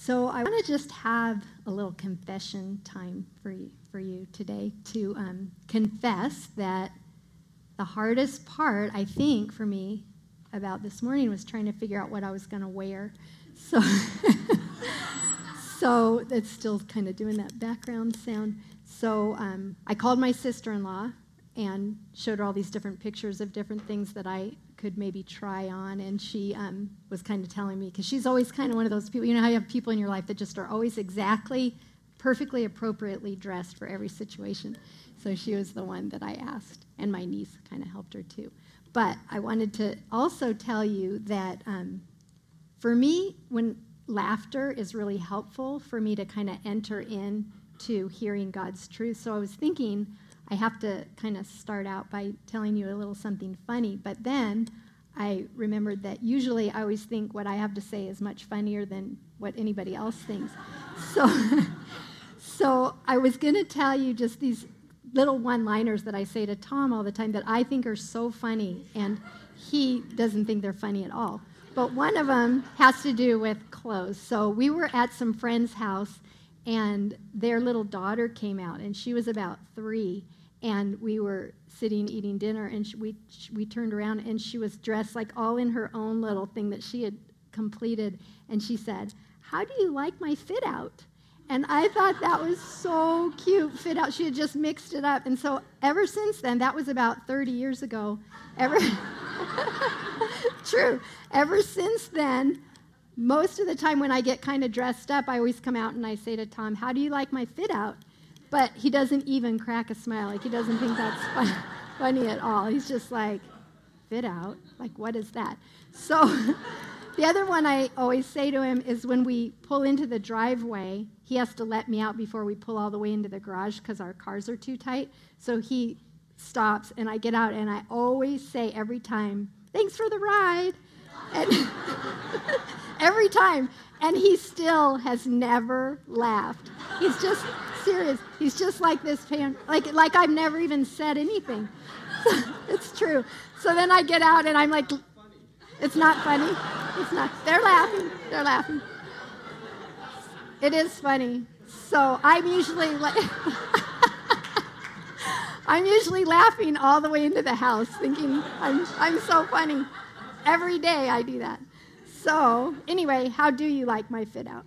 So I want to just have a little confession time for you today to confess that the hardest part, I think, for me about this morning was trying to figure out what I was going to wear. So, so it's still kind of doing that background sound. So I called my sister-in-law and showed her all these different pictures of different things that I could maybe try on, and she was kind of telling me, because she's always kind of one of those people, you know how you have people in your life that just are always exactly, perfectly, appropriately dressed for every situation. So she was the one that I asked, and my niece kind of helped her too. But I wanted to also tell you that for me, when laughter is really helpful for me to kind of enter into hearing God's truth. So I was thinking I have to kind of start out by telling you a little something funny, but then I remembered that usually I always think what I have to say is much funnier than what anybody else thinks. So I was going to tell you just these little one-liners that I say to Tom all the time that I think are so funny, and he doesn't think they're funny at all. But one of them has to do with clothes. So we were at some friend's house, and their little daughter came out, and she was about 3, and we were sitting eating dinner, and we turned around, and she was dressed like all in her own little thing that she had completed, and she said, "How do you like my fit out?" And I thought that was so cute, fit out. She had just mixed it up, and so ever since then, that was about 30 years ago, True. Ever since then, most of the time when I get kind of dressed up, I always come out and I say to Tom, "How do you like my fit out?" But he doesn't even crack a smile. Like, he doesn't think that's funny at all. He's just like, "Fit out? Like, what is that?" So the other one I always say to him is when we pull into the driveway, he has to let me out before we pull all the way into the garage because our cars are too tight. So he stops, and I get out, and I always say every time, "Thanks for the ride." And every time. And he still has never laughed. He's just serious. He's just like this fan, like I've never even said anything. It's true. So then I get out, and I'm like, "It's not funny. It's not." They're laughing. They're laughing. It is funny. So I'm usually I'm usually laughing all the way into the house, thinking I'm so funny. Every day I do that. So anyway, how do you like my fit out?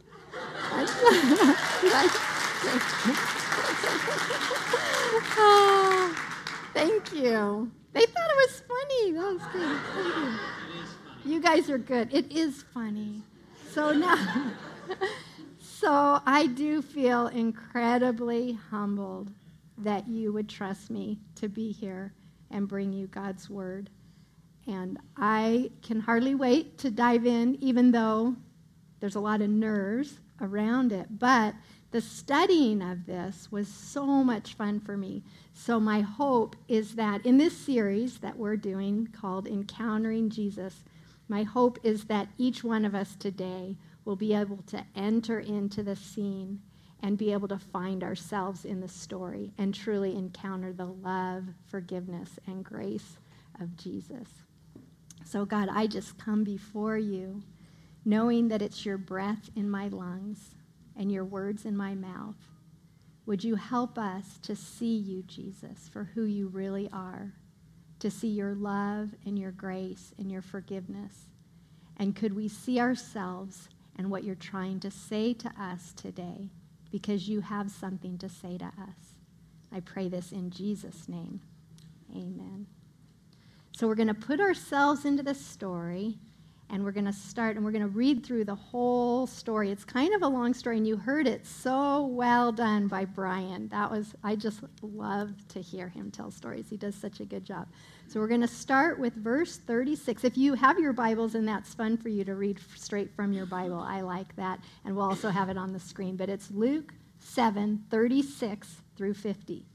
Oh, thank you. They thought it was funny. That was good. Thank you. You guys are good. It is funny. So now, so I do feel incredibly humbled that you would trust me to be here and bring you God's word. And I can hardly wait to dive in, even though there's a lot of nerves around it. But the studying of this was so much fun for me. So my hope is that in this series that we're doing called Encountering Jesus, my hope is that each one of us today will be able to enter into the scene and be able to find ourselves in the story and truly encounter the love, forgiveness, and grace of Jesus. So God, I just come before you knowing that it's your breath in my lungs and your words in my mouth. Would you help us to see you, Jesus, for who you really are, to see your love and your grace and your forgiveness? And could we see ourselves and what you're trying to say to us today, because you have something to say to us. I pray this in Jesus' name. Amen. So we're going to put ourselves into the story, and we're going to start, and we're going to read through the whole story. It's kind of a long story, and you heard it so well done by Brian. I just love to hear him tell stories. He does such a good job. So we're going to start with verse 36. If you have your Bibles, and that's fun for you to read straight from your Bible, I like that, and we'll also have it on the screen. But it's Luke 7:36 through 50.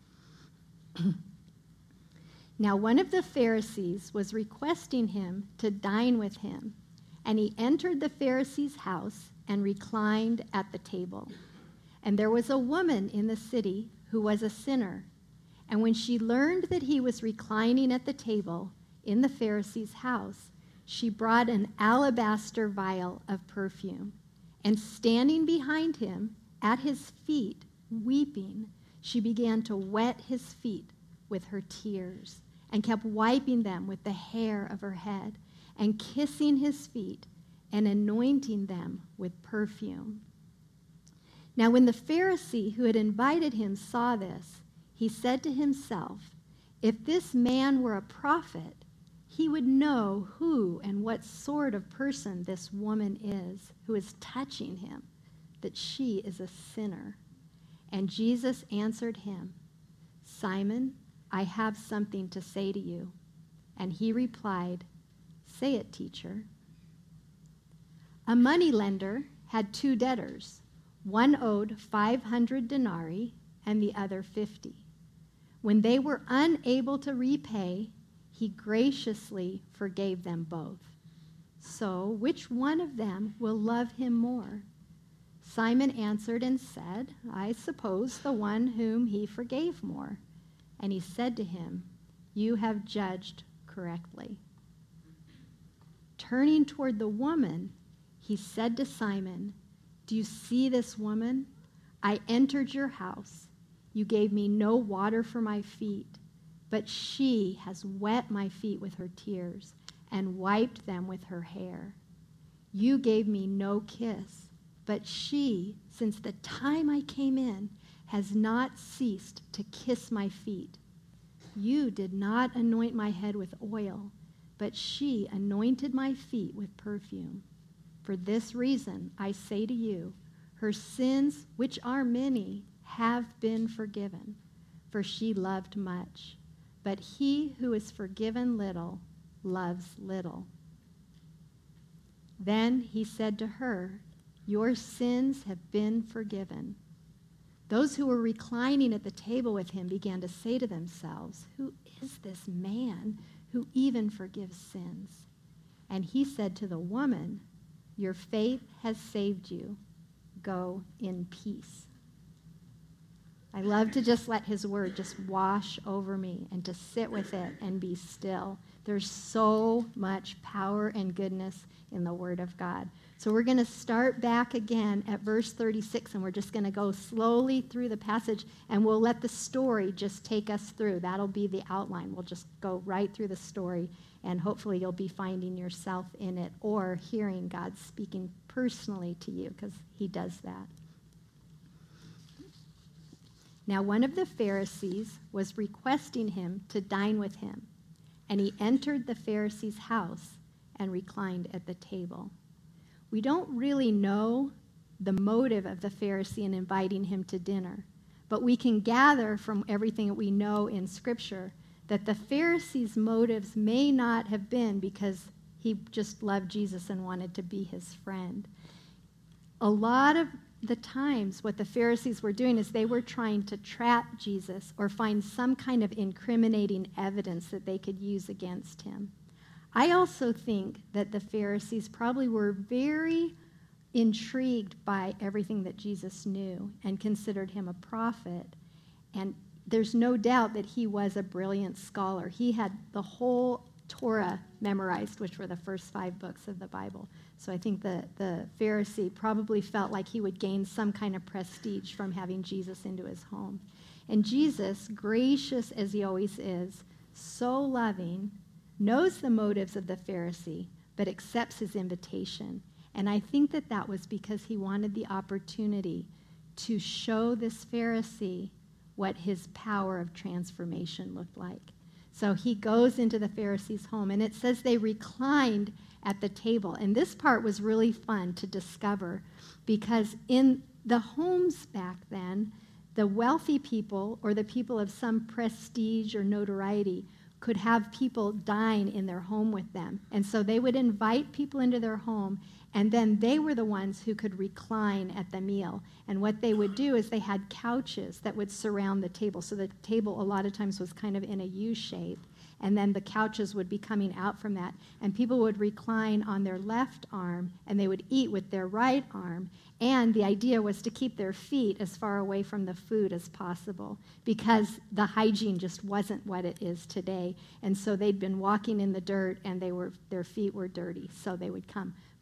Now one of the Pharisees was requesting him to dine with him, and he entered the Pharisee's house and reclined at the table. And there was a woman in the city who was a sinner, and when she learned that he was reclining at the table in the Pharisee's house, she brought an alabaster vial of perfume, And standing behind him at his feet, weeping, she began to wet his feet with her tears and kept wiping them with the hair of her head and kissing his feet and anointing them with perfume. Now, when the Pharisee who had invited him saw this, he said to himself, "If this man were a prophet, he would know who and what sort of person this woman is who is touching him, that she is a sinner." And Jesus answered him, "Simon, I have something to say to you." And he replied, "Say it, teacher." A moneylender had 2 debtors. One owed 500 denarii and the other 50. When they were unable to repay, he graciously forgave them both. So, which one of them will love him more? Simon answered and said, "I suppose the one whom he forgave more." And he said to him, "You have judged correctly." Turning toward the woman, he said to Simon, "Do you see this woman? I entered your house. You gave me no water for my feet, but she has wet my feet with her tears and wiped them with her hair. You gave me no kiss, but she, since the time I came in, has not ceased to kiss my feet. You did not anoint my head with oil, but she anointed my feet with perfume. For this reason, I say to you, her sins, which are many, have been forgiven, for she loved much. But he who is forgiven little loves little." Then he said to her, "Your sins have been forgiven." Those who were reclining at the table with him began to say to themselves, "Who is this man who even forgives sins?" And he said to the woman, "Your faith has saved you. Go in peace." I love to just let his word just wash over me and to sit with it and be still. There's so much power and goodness in the word of God. So we're going to start back again at verse 36, and we're just going to go slowly through the passage, and we'll let the story just take us through. That'll be the outline. We'll just go right through the story, and hopefully you'll be finding yourself in it or hearing God speaking personally to you, because he does that. Now, one of the Pharisees was requesting him to dine with him, and he entered the Pharisee's house and reclined at the table. We don't really know the motive of the Pharisee in inviting him to dinner, but we can gather from everything that we know in Scripture that the Pharisee's motives may not have been because he just loved Jesus and wanted to be his friend. A lot of the times what the Pharisees were doing is they were trying to trap Jesus or find some kind of incriminating evidence that they could use against him. I also think that the Pharisees probably were very intrigued by everything that Jesus knew and considered him a prophet. And there's no doubt that he was a brilliant scholar. He had the whole Torah memorized, which were the first 5 books of the Bible. So I think the Pharisee probably felt like he would gain some kind of prestige from having Jesus into his home. And Jesus, gracious as he always is, so loving, knows the motives of the Pharisee, but accepts his invitation. And I think that that was because he wanted the opportunity to show this Pharisee what his power of transformation looked like. So he goes into the Pharisee's home, and it says they reclined at the table. And this part was really fun to discover because in the homes back then, the wealthy people or the people of some prestige or notoriety could have people dine in their home with them. And so they would invite people into their home, and then they were the ones who could recline at the meal. And what they would do is they had couches that would surround the table. So the table a lot of times was kind of in a U shape, and then the couches would be coming out from that. And people would recline on their left arm, and they would eat with their right arm. And the idea was to keep their feet as far away from the food as possible because the hygiene just wasn't what it is today. And so they'd been walking in the dirt, and their feet were dirty, so they would come.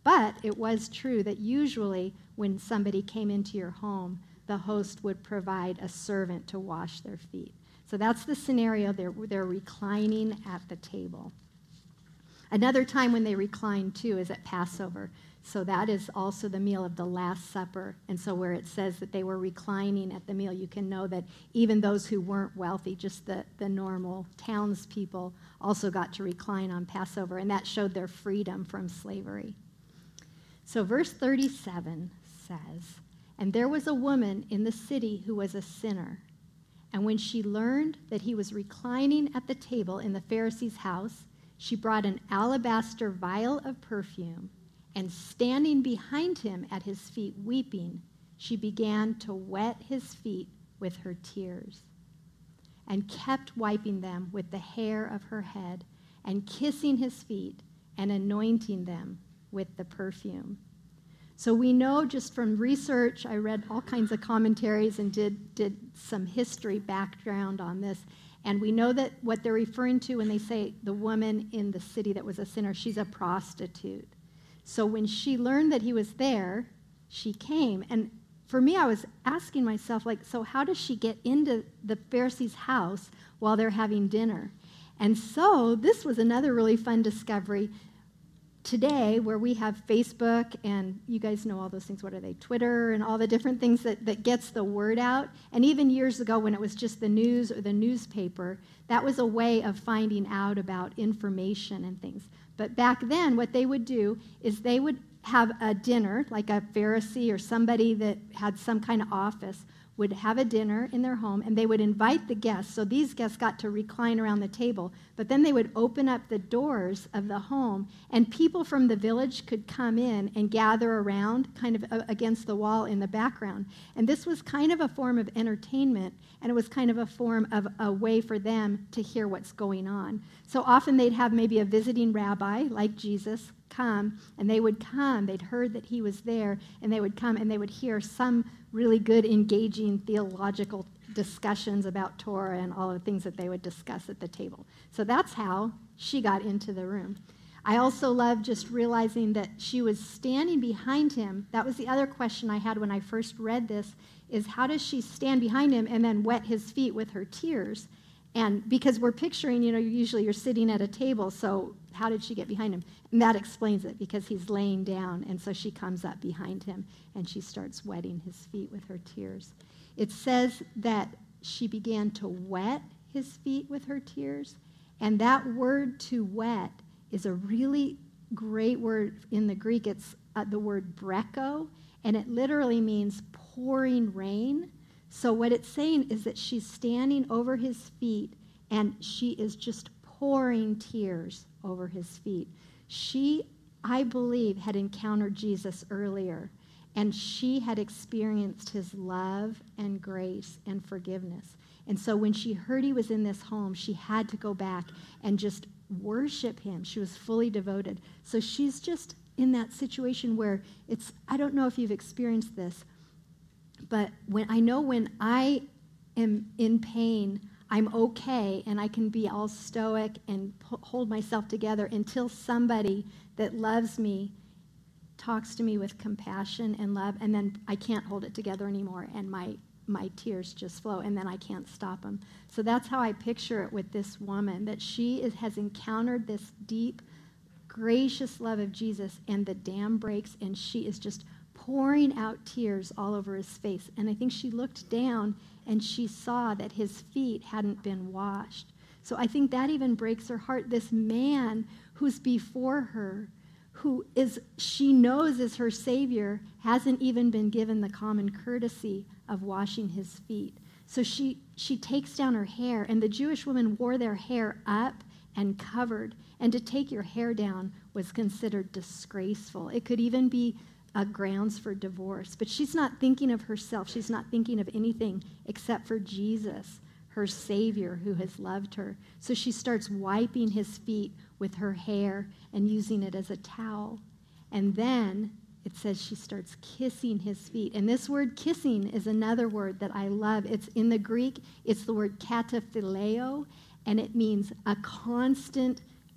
But it was true that usually when somebody came into your home, the host would provide a servant to wash their feet. So that's the scenario. They're reclining at the table. Another time when they recline, too, is at Passover. So that is also the meal of the Last Supper. And so where it says that they were reclining at the meal, you can know that even those who weren't wealthy, just the normal townspeople, also got to recline on Passover. And that showed their freedom from slavery. So verse 37 says, "And there was a woman in the city who was a sinner. And when she learned that he was reclining at the table in the Pharisee's house, she brought an alabaster vial of perfume, and standing behind him at his feet weeping, she began to wet his feet with her tears, and kept wiping them with the hair of her head, and kissing his feet, and anointing them with the perfume." So we know just from research, I read all kinds of commentaries and did some history background on this, and we know that what they're referring to when they say the woman in the city that was a sinner, she's a prostitute. So when she learned that he was there, she came. And for me, I was asking myself, so how does she get into the Pharisee's house while they're having dinner? And so this was another really fun discovery. Today, where we have Facebook, and you guys know all those things, what are they, Twitter, and all the different things that gets the word out. And even years ago when it was just the news or the newspaper, that was a way of finding out about information and things. But back then, what they would do is they would have a dinner, like a Pharisee or somebody that had some kind of office would have a dinner in their home, and they would invite the guests. So these guests got to recline around the table, but then they would open up the doors of the home, and people from the village could come in and gather around kind of against the wall in the background. And this was kind of a form of entertainment, and it was kind of a form of a way for them to hear what's going on. So often they'd have maybe a visiting rabbi like Jesus come, and they would come. They'd heard that he was there, and they would come, and they would hear some really good, engaging theological discussions about Torah and all the things that they would discuss at the table. So that's how she got into the room. I also love just realizing that she was standing behind him. That was the other question I had when I first read this, is how does she stand behind him and then wet his feet with her tears? And because we're picturing, usually you're sitting at a table, so how did she get behind him? And that explains it, because he's laying down, and so she comes up behind him, and she starts wetting his feet with her tears. It says that she began to wet his feet with her tears, and that word to wet is a really great word in the Greek. It's the word breko, and it literally means pouring rain. So what it's saying is that she's standing over his feet, and she is just pouring tears over his feet. She, I believe, had encountered Jesus earlier, and she had experienced his love and grace and forgiveness. And so when she heard he was in this home, she had to go back and just worship him. She was fully devoted. So she's just in that situation where I don't know if you've experienced this, but when I am in pain, I'm okay, and I can be all stoic and hold myself together until somebody that loves me talks to me with compassion and love, and then I can't hold it together anymore, and my tears just flow, and then I can't stop them. So that's how I picture it with this woman, that she has encountered this deep, gracious love of Jesus, and the dam breaks, and she is just pouring out tears all over his face. And I think she looked down and she saw that his feet hadn't been washed. So I think that even breaks her heart. This man who's before her, who she knows is her Savior, hasn't even been given the common courtesy of washing his feet. So she takes down her hair, and the Jewish women wore their hair up and covered. And to take your hair down was considered disgraceful. It could even be grounds for divorce. But she's not thinking of herself. She's not thinking of anything except for Jesus, her Savior, who has loved her. So she starts wiping his feet with her hair and using it as a towel. And then it says she starts kissing his feet. And this word kissing is another word that I love. It's in the Greek, it's the word kataphileo, and it means a constant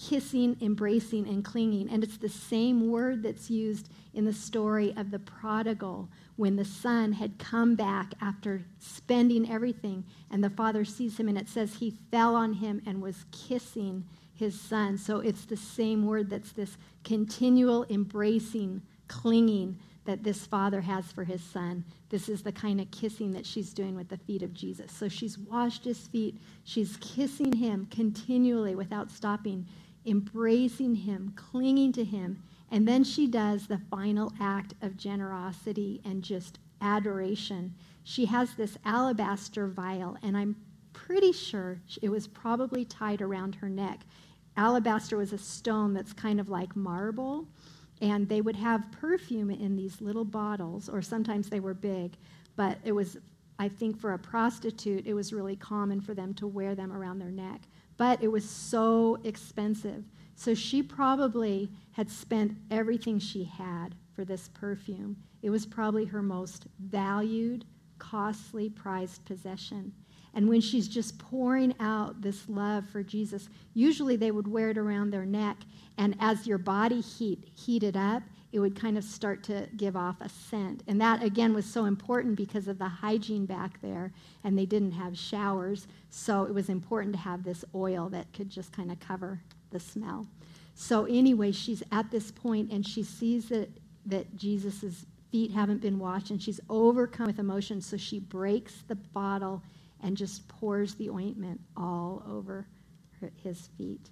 kissing, embracing, and clinging. And it's the same word that's used in the story of the prodigal when the son had come back after spending everything, and the father sees him, and it says he fell on him and was kissing his son. So it's the same word that's this continual embracing, clinging that this father has for his son. This is the kind of kissing that she's doing with the feet of Jesus. So she's washed his feet. She's kissing him continually without stopping, embracing him, clinging to him. And then she does the final act of generosity and just adoration. She has this alabaster vial, and I'm pretty sure it was probably tied around her neck. Alabaster was a stone that's kind of like marble, and they would have perfume in these little bottles, or sometimes they were big, but it was, I think for a prostitute, it was really common for them to wear them around their neck. But it was so expensive. So she probably had spent everything she had for this perfume. It was probably her most valued, costly, prized possession. And when she's just pouring out this love for Jesus, usually they would wear it around their neck, and as your body heated up, it would kind of start to give off a scent. And that, again, was so important because of the hygiene back there, and they didn't have showers, so it was important to have this oil that could just kind of cover the smell. So anyway, she's at this point, and she sees that Jesus' feet haven't been washed, and she's overcome with emotion, so she breaks the bottle and just pours the ointment all over his feet.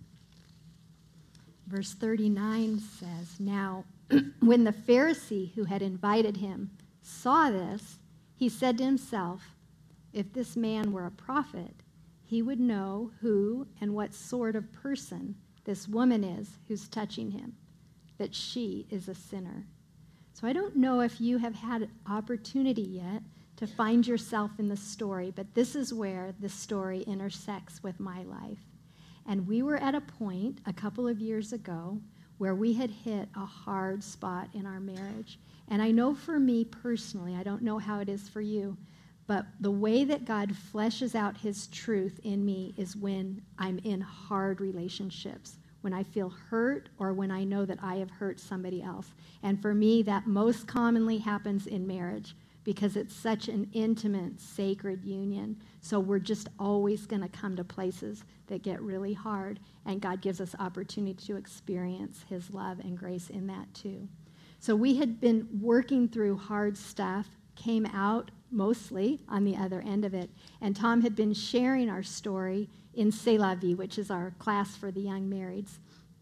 Verse 39 says, "Now, when the Pharisee who had invited him saw this, he said to himself, 'If this man were a prophet, he would know who and what sort of person this woman is who's touching him, that she is a sinner.'" So I don't know if you have had an opportunity yet to find yourself in the story, but this is where the story intersects with my life. And we were at a point a couple of years ago where we had hit a hard spot in our marriage. And I know for me personally, I don't know how it is for you, but the way that God fleshes out his truth in me is when I'm in hard relationships, when I feel hurt or when I know that I have hurt somebody else. And for me, that most commonly happens in marriage, because it's such an intimate, sacred union. So we're just always going to come to places that get really hard, and God gives us opportunity to experience his love and grace in that too. So we had been working through hard stuff, came out mostly on the other end of it, and Tom had been sharing our story in C'est La Vie, which is our class for the young marrieds.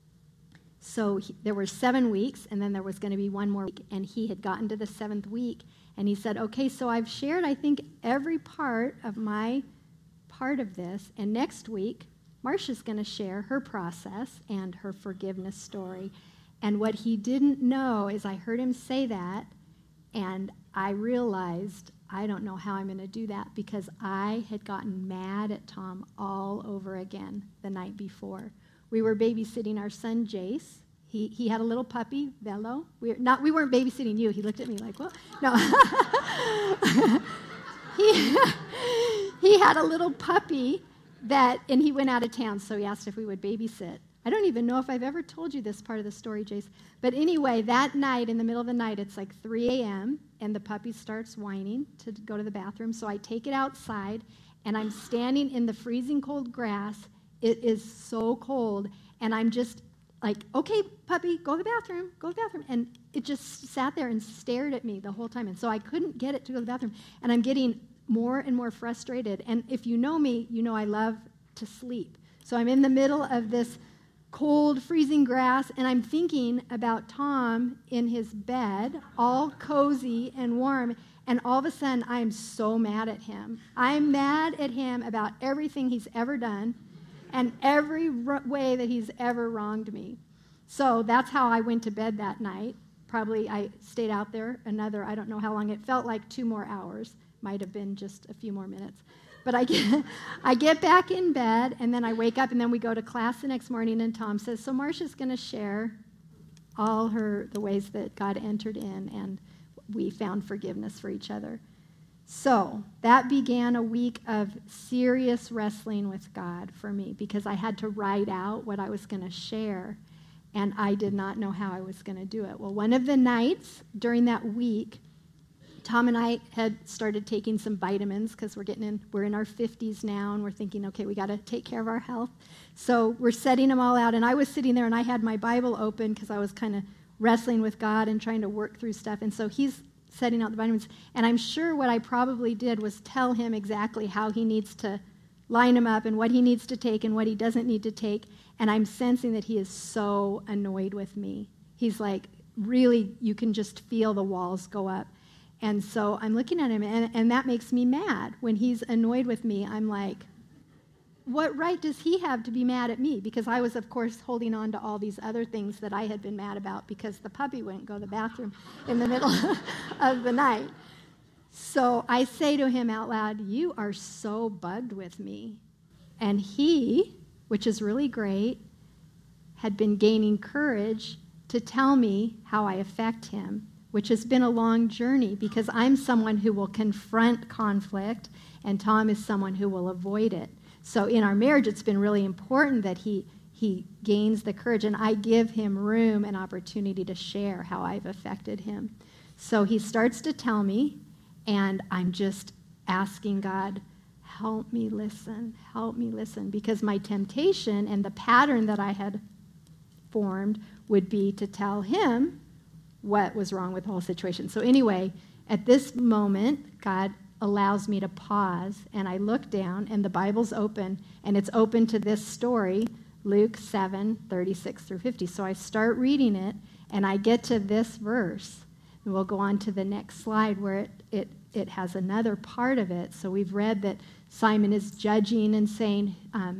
So there were 7 weeks, and then there was going to be one more week, and he had gotten to the 7th week, and he said, "Okay, so I've shared, I think, every part of my part of this, and next week, Marcia's going to share her process and her forgiveness story." And what he didn't know is I heard him say that, and I realized I don't know how I'm going to do that, because I had gotten mad at Tom all over again the night before. We were babysitting our son, Jace. He had a little puppy, Velo. We weren't babysitting you. He looked at me like, what? No. he had a little puppy and he went out of town, so he asked if we would babysit. I don't even know if I've ever told you this part of the story, Jace. But anyway, that night, in the middle of the night, it's like 3 a.m., and the puppy starts whining to go to the bathroom. So I take it outside, and I'm standing in the freezing cold grass. It is so cold, and I'm just like, "Okay, puppy, go to the bathroom, go to the bathroom." And it just sat there and stared at me the whole time. And so I couldn't get it to go to the bathroom. And I'm getting more and more frustrated. And if you know me, you know I love to sleep. So I'm in the middle of this cold, freezing grass, and I'm thinking about Tom in his bed, all cozy and warm. And all of a sudden, I am so mad at him. I'm mad at him about everything he's ever done and every way that he's ever wronged me. So that's how I went to bed that night. Probably I stayed out there another, I don't know how long. It felt like 2 more hours. Might have been just a few more minutes. But I get back in bed, and then I wake up, and then we go to class the next morning, and Tom says, "So Marcia's going to share the ways that God entered in, and we found forgiveness for each other." So that began a week of serious wrestling with God for me because I had to write out what I was going to share, and I did not know how I was going to do it. Well, one of the nights during that week, Tom and I had started taking some vitamins because we're in our 50s now, and we're thinking, okay, we got to take care of our health. So we're setting them all out, and I was sitting there, and I had my Bible open because I was kind of wrestling with God and trying to work through stuff, and so he's setting out the vitamins, and I'm sure what I probably did was tell him exactly how he needs to line them up and what he needs to take and what he doesn't need to take, and I'm sensing that he is so annoyed with me. He's like, really, you can just feel the walls go up. And so I'm looking at him, and that makes me mad. When he's annoyed with me, I'm like, what right does he have to be mad at me? Because I was, of course, holding on to all these other things that I had been mad about because the puppy wouldn't go to the bathroom in the middle of the night. So I say to him out loud, you are so bugged with me. And he, which is really great, had been gaining courage to tell me how I affect him, which has been a long journey because I'm someone who will confront conflict, and Tom is someone who will avoid it. So in our marriage, it's been really important that he gains the courage, and I give him room and opportunity to share how I've affected him. So he starts to tell me, and I'm just asking God, help me listen, because my temptation and the pattern that I had formed would be to tell him what was wrong with the whole situation. So anyway, at this moment, God allows me to pause, and I look down, and the Bible's open, and it's open to this story, Luke 7:36 through 50. So I start reading it, and I get to this verse, and we'll go on to the next slide where it has another part of it. So we've read that Simon is judging and saying,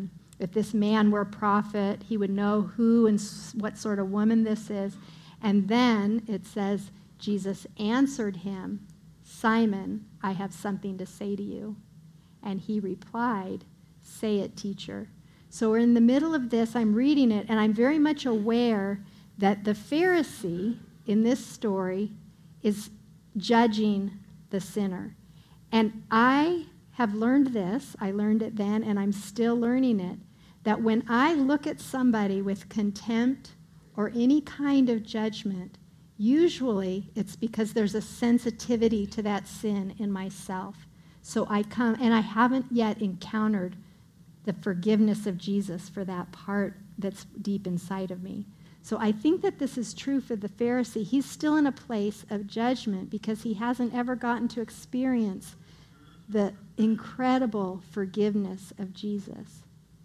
if this man were a prophet, he would know who and what sort of woman this is. And then it says, Jesus answered him, Simon, I have something to say to you. And he replied, say it, teacher. So we're in the middle of this. I'm reading it, and I'm very much aware that the Pharisee in this story is judging the sinner. And I have learned this. I learned it then, and I'm still learning it, that when I look at somebody with contempt or any kind of judgment, usually it's because there's a sensitivity to that sin in myself. So I come, and I haven't yet encountered the forgiveness of Jesus for that part that's deep inside of me. So I think that this is true for the Pharisee. He's still in a place of judgment because he hasn't ever gotten to experience the incredible forgiveness of Jesus.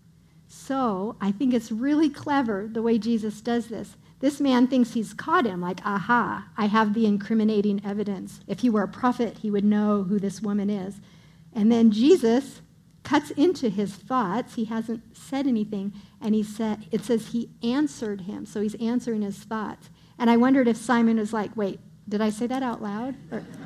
So I think it's really clever the way Jesus does this. This man thinks he's caught him, like, aha, I have the incriminating evidence. If he were a prophet, he would know who this woman is. And then Jesus cuts into his thoughts. He hasn't said anything, and it says he answered him. So he's answering his thoughts. And I wondered if Simon was like, wait, did I say that out loud?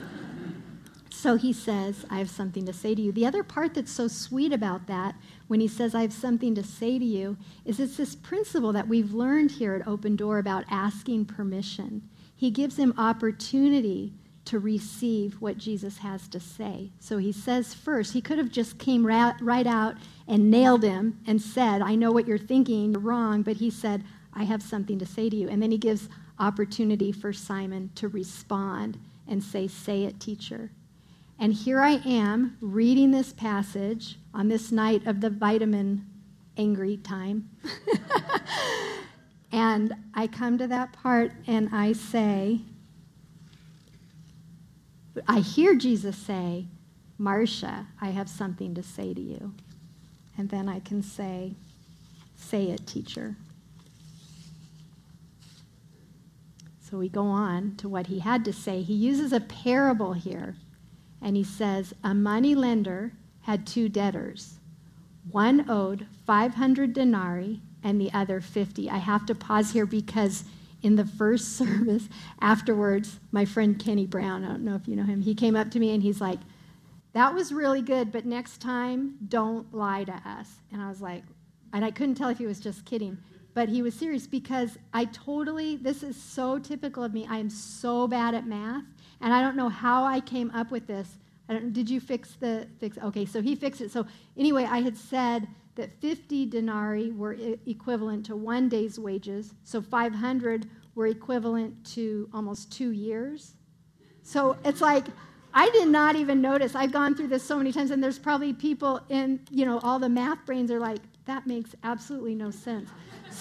So he says, I have something to say to you. The other part that's so sweet about that, when he says, I have something to say to you, is it's this principle that we've learned here at Open Door about asking permission. He gives him opportunity to receive what Jesus has to say. So he says first, he could have just came right out and nailed him and said, I know what you're thinking, you're wrong, but he said, I have something to say to you. And then he gives opportunity for Simon to respond and say it, teacher. And here I am reading this passage on this night of the vitamin angry time. And I come to that part and I hear Jesus say, Marcia, I have something to say to you. And then I can say it, teacher. So we go on to what he had to say. He uses a parable here. And he says, a money lender had two debtors. One owed 500 denarii and the other 50. I have to pause here because in the first service afterwards, my friend Kenny Brown, I don't know if you know him, he came up to me and he's like, that was really good, but next time, don't lie to us. And I was like, and I couldn't tell if he was just kidding, but he was serious because this is so typical of me. I am so bad at math. And I don't know how I came up with this. Did you fix? Okay, so he fixed it. So anyway, I had said that 50 denarii were equivalent to 1 day's wages. So 500 were equivalent to almost 2 years. So it's like, I did not even notice. I've gone through this so many times, and there's probably people in, all the math brains are like, that makes absolutely no sense.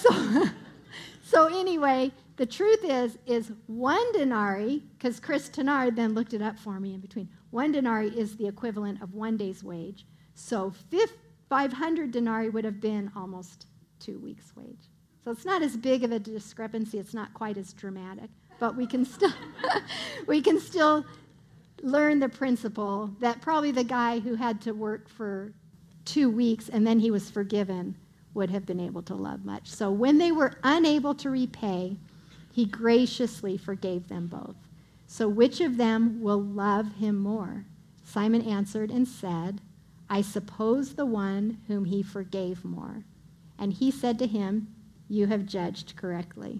So anyway, the truth is 1 denarii, because Chris Tenard then looked it up for me in between. 1 denarii is the equivalent of 1 day's wage. So 500 denarii would have been almost 2 weeks' wage. So it's not as big of a discrepancy. It's not quite as dramatic. But we can still learn the principle that probably the guy who had to work for 2 weeks and then he was forgiven would have been able to love much. So when they were unable to repay, he graciously forgave them both. So which of them will love him more? Simon answered and said, I suppose the one whom he forgave more. And he said to him, you have judged correctly.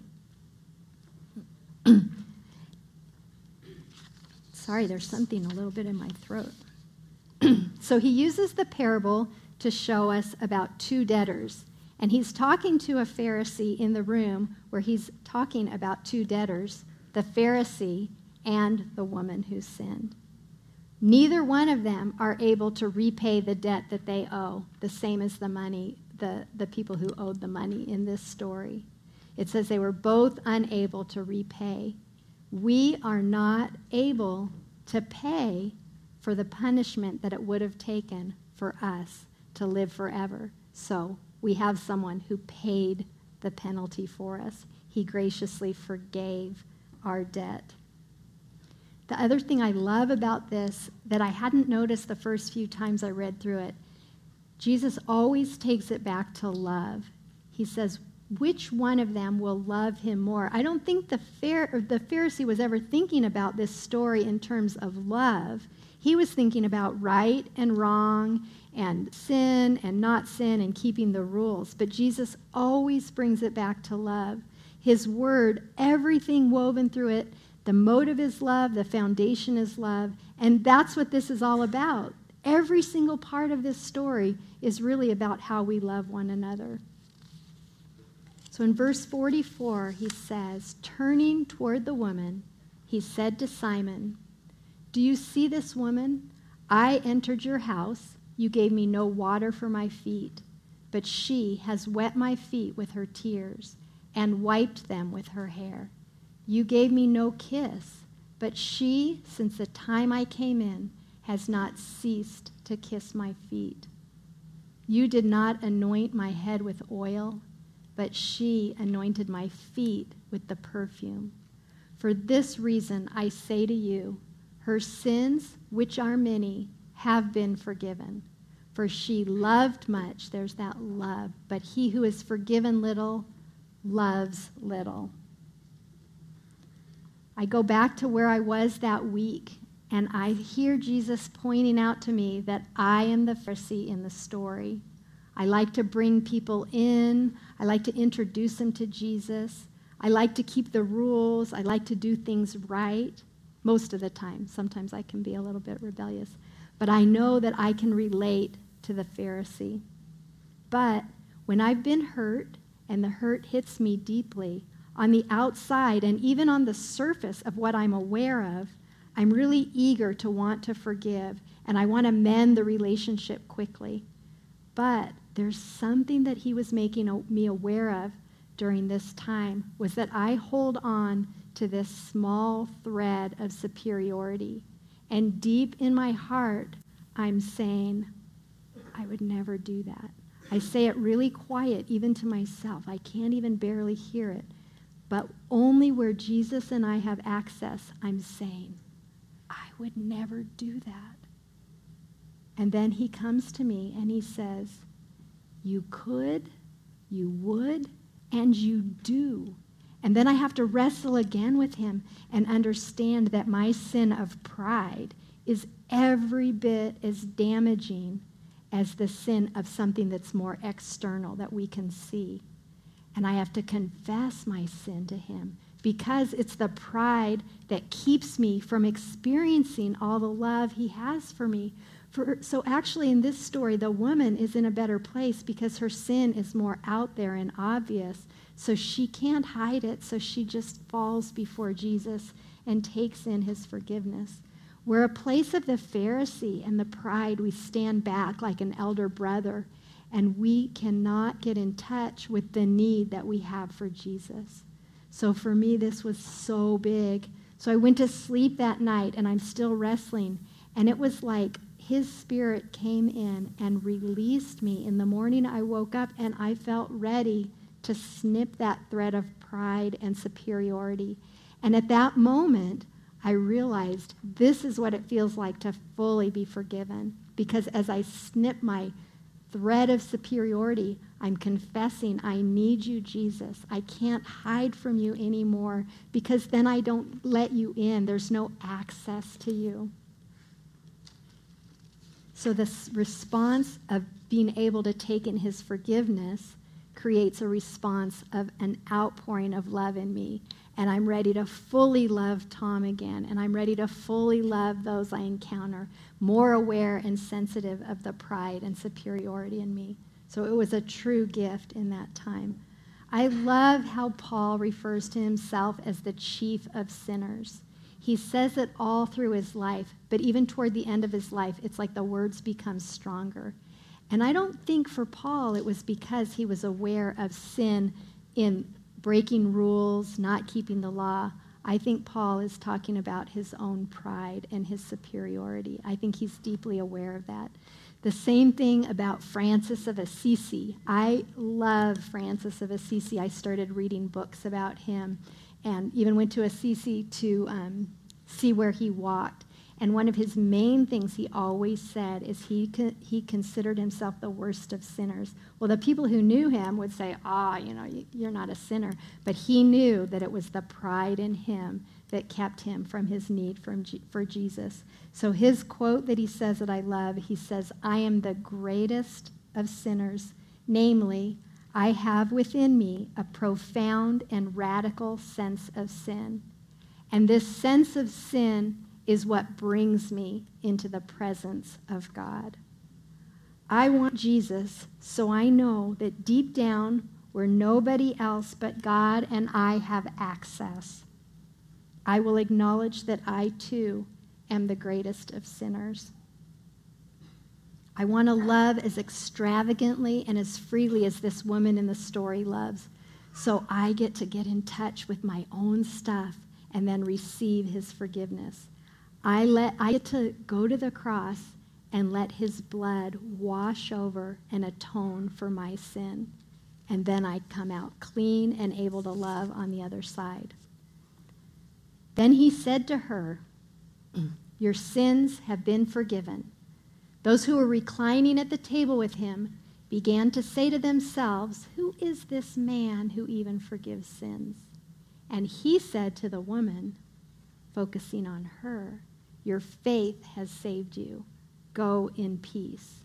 Sorry, there's something a little bit in my throat. So he uses the parable to show us about 2 debtors. And he's talking to a Pharisee in the room where he's talking about 2 debtors, the Pharisee and the woman who sinned. Neither one of them are able to repay the debt that they owe, the same as the money, the people who owed the money in this story. It says they were both unable to repay. We are not able to pay for the punishment that it would have taken for us to live forever. So we have someone who paid the penalty for us. He graciously forgave our debt. The other thing I love about this that I hadn't noticed the first few times I read through it, Jesus always takes it back to love. He says, which one of them will love him more? I don't think the Pharisee was ever thinking about this story in terms of love. He was thinking about right and wrong and sin and not sin and keeping the rules. But Jesus always brings it back to love. His word, everything woven through it, the motive is love, the foundation is love, and that's what this is all about. Every single part of this story is really about how we love one another. So in verse 44, he says, turning toward the woman, he said to Simon, do you see this woman? I entered your house. You gave me no water for my feet, but she has wet my feet with her tears and wiped them with her hair. You gave me no kiss, but she, since the time I came in, has not ceased to kiss my feet. You did not anoint my head with oil, but she anointed my feet with the perfume. For this reason I say to you, her sins, which are many, have been forgiven. For she loved much, there's that love, but he who is forgiven little loves little. I go back to where I was that week, and I hear Jesus pointing out to me that I am the Pharisee in the story. I like to bring people in. I like to introduce them to Jesus. I like to keep the rules. I like to do things right most of the time. Sometimes I can be a little bit rebellious. But I know that I can relate to the Pharisee. But when I've been hurt and the hurt hits me deeply, on the outside and even on the surface of what I'm aware of, I'm really eager to want to forgive, and I want to mend the relationship quickly. But there's something that he was making me aware of during this time, was that I hold on to this small thread of superiority. And deep in my heart, I'm saying, I would never do that. I say it really quiet, even to myself. I can't even barely hear it. But only where Jesus and I have access, I'm saying, I would never do that. And then he comes to me and he says, you could, you would, and you do. And then I have to wrestle again with him and understand that my sin of pride is every bit as damaging as the sin of something that's more external that we can see. And I have to confess my sin to him because it's the pride that keeps me from experiencing all the love he has for me. So actually in this story, the woman is in a better place because her sin is more out there and obvious. So she can't hide it, so she just falls before Jesus and takes in his forgiveness. We're a place of the Pharisee and the pride. We stand back like an elder brother, and we cannot get in touch with the need that we have for Jesus. So for me, this was so big. So I went to sleep that night, and I'm still wrestling. And it was like his Spirit came in and released me. In the morning, I woke up, and I felt ready to snip that thread of pride and superiority. And at that moment, I realized this is what it feels like to fully be forgiven. Because as I snip my thread of superiority, I'm confessing, I need you, Jesus. I can't hide from you anymore because then I don't let you in. There's no access to you. So this response of being able to take in his forgiveness creates a response of an outpouring of love in me. And I'm ready to fully love Tom again. And I'm ready to fully love those I encounter, more aware and sensitive of the pride and superiority in me. So it was a true gift in that time. I love how Paul refers to himself as the chief of sinners. He says it all through his life, but even toward the end of his life, it's like the words become stronger. And I don't think for Paul it was because he was aware of sin in breaking rules, not keeping the law. I think Paul is talking about his own pride and his superiority. I think he's deeply aware of that. The same thing about Francis of Assisi. I love Francis of Assisi. I started reading books about him and even went to Assisi to see where he walked. And one of his main things he always said is he considered himself the worst of sinners. Well, the people who knew him would say, you're not a sinner. But he knew that it was the pride in him that kept him from his need for Jesus. So his quote that he says that I love, he says, I am the greatest of sinners. Namely, I have within me a profound and radical sense of sin. And this sense of sin is what brings me into the presence of God. I want Jesus, so I know that deep down, where nobody else but God and I have access, I will acknowledge that I too am the greatest of sinners. I want to love as extravagantly and as freely as this woman in the story loves, so I get in touch with my own stuff and then receive his forgiveness. I get to go to the cross and let his blood wash over and atone for my sin. And then I come out clean and able to love on the other side. Then he said to her, your sins have been forgiven. Those who were reclining at the table with him began to say to themselves, who is this man who even forgives sins? And he said to the woman, focusing on her, your faith has saved you. Go in peace.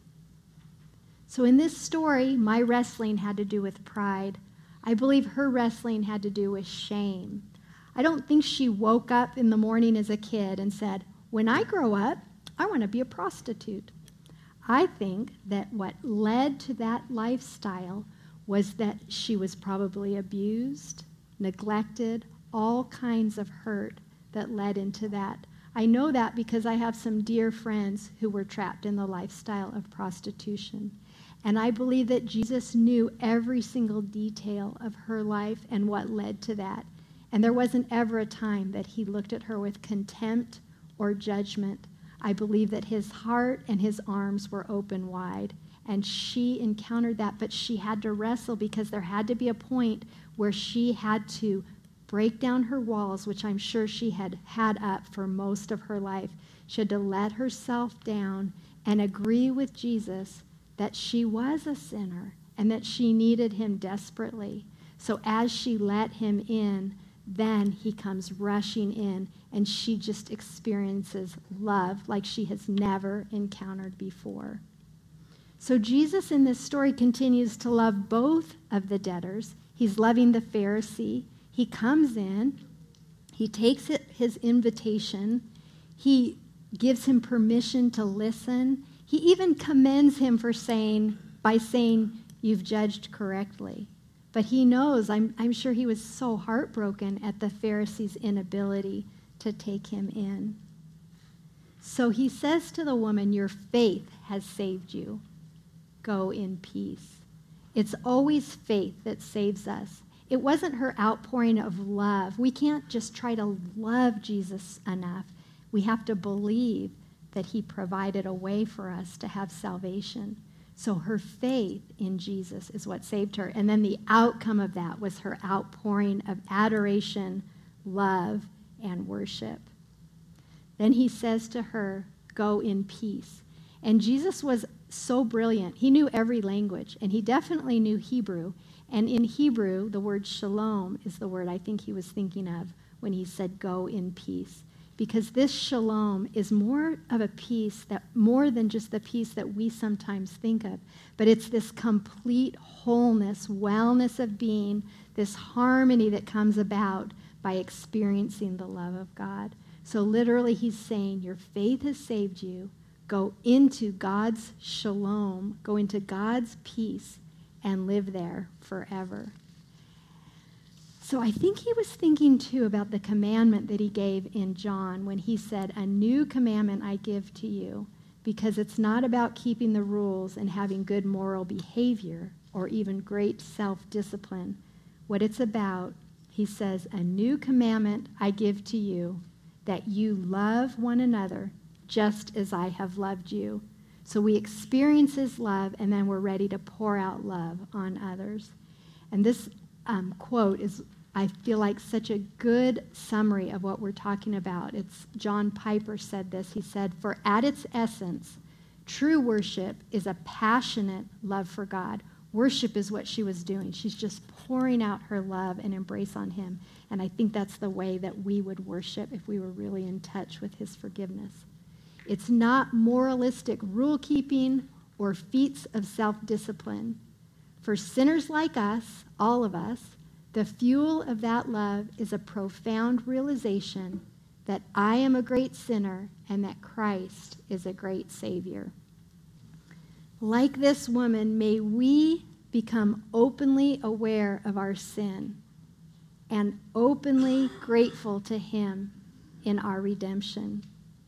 So in this story, my wrestling had to do with pride. I believe her wrestling had to do with shame. I don't think she woke up in the morning as a kid and said, when I grow up, I want to be a prostitute. I think that what led to that lifestyle was that she was probably abused, neglected, all kinds of hurt that led into that. I know that because I have some dear friends who were trapped in the lifestyle of prostitution. And I believe that Jesus knew every single detail of her life and what led to that. And there wasn't ever a time that he looked at her with contempt or judgment. I believe that his heart and his arms were open wide. And she encountered that, but she had to wrestle because there had to be a point where she had to break down her walls, which I'm sure she had up for most of her life. She had to let herself down and agree with Jesus that she was a sinner and that she needed him desperately. So as she let him in, then he comes rushing in, and she just experiences love like she has never encountered before. So Jesus in this story continues to love both of the debtors. He's loving the Pharisee. He comes in, He takes his invitation. He gives him permission to listen. He even commends him by saying, "You've judged correctly." But he knows, I'm sure he was so heartbroken at the Pharisees' inability to take him in. So he says to the woman, "Your faith has saved you. Go in peace." It's always faith that saves us. It wasn't her outpouring of love. We can't just try to love Jesus enough. We have to believe that he provided a way for us to have salvation. So her faith in Jesus is what saved her. And then the outcome of that was her outpouring of adoration, love, and worship. Then he says to her, "Go in peace." And Jesus was so brilliant. He knew every language, and he definitely knew Hebrew. And in Hebrew, the word shalom is the word I think he was thinking of when he said, "Go in peace." Because this shalom is more of a peace, that more than just the peace that we sometimes think of, but it's this complete wholeness, wellness of being, this harmony that comes about by experiencing the love of God. So literally he's saying, your faith has saved you. Go into God's shalom, go into God's peace, and live there forever. So I think he was thinking, too, about the commandment that he gave in John when he said, "A new commandment I give to you," because it's not about keeping the rules and having good moral behavior or even great self-discipline. What it's about, he says, "A new commandment I give to you, that you love one another just as I have loved you." So we experience his love, and then we're ready to pour out love on others. And this quote is, I feel like, such a good summary of what we're talking about. It's John Piper said this. He said, "For at its essence, true worship is a passionate love for God." Worship is what she was doing. She's just pouring out her love and embrace on him. And I think that's the way that we would worship if we were really in touch with his forgiveness. It's not moralistic rule-keeping or feats of self-discipline. For sinners like us, all of us, the fuel of that love is a profound realization that I am a great sinner and that Christ is a great Savior. Like this woman, may we become openly aware of our sin and openly grateful to him in our redemption.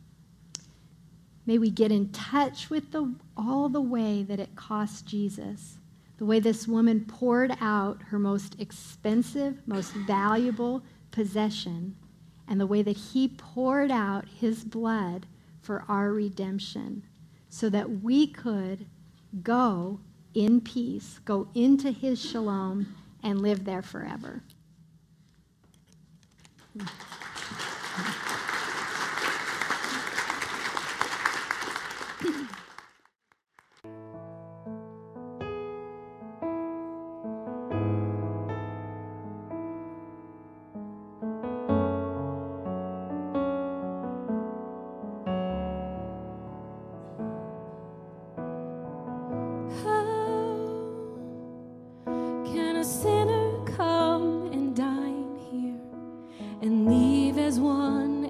May we get in touch with all the way that it cost Jesus, the way this woman poured out her most expensive, most valuable possession, and the way that he poured out his blood for our redemption, so that we could go in peace, go into his shalom, and live there forever. Can a sinner come and dine here and leave as one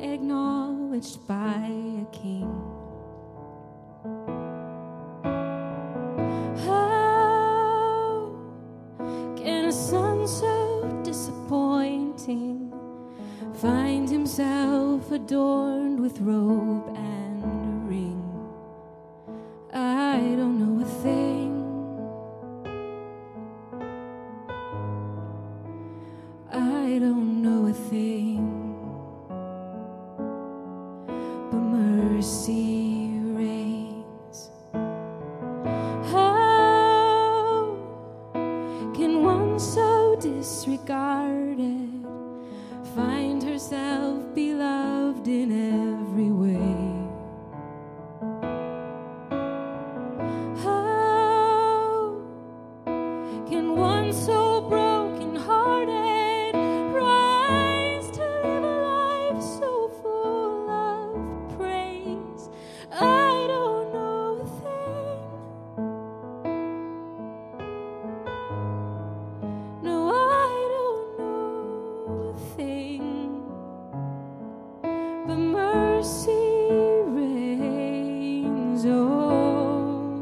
years old.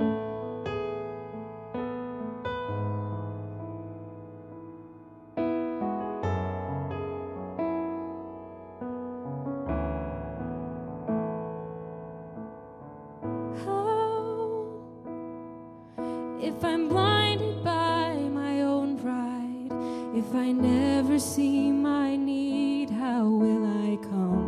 How, if I'm blinded by my own pride, if I never see my need, how will I come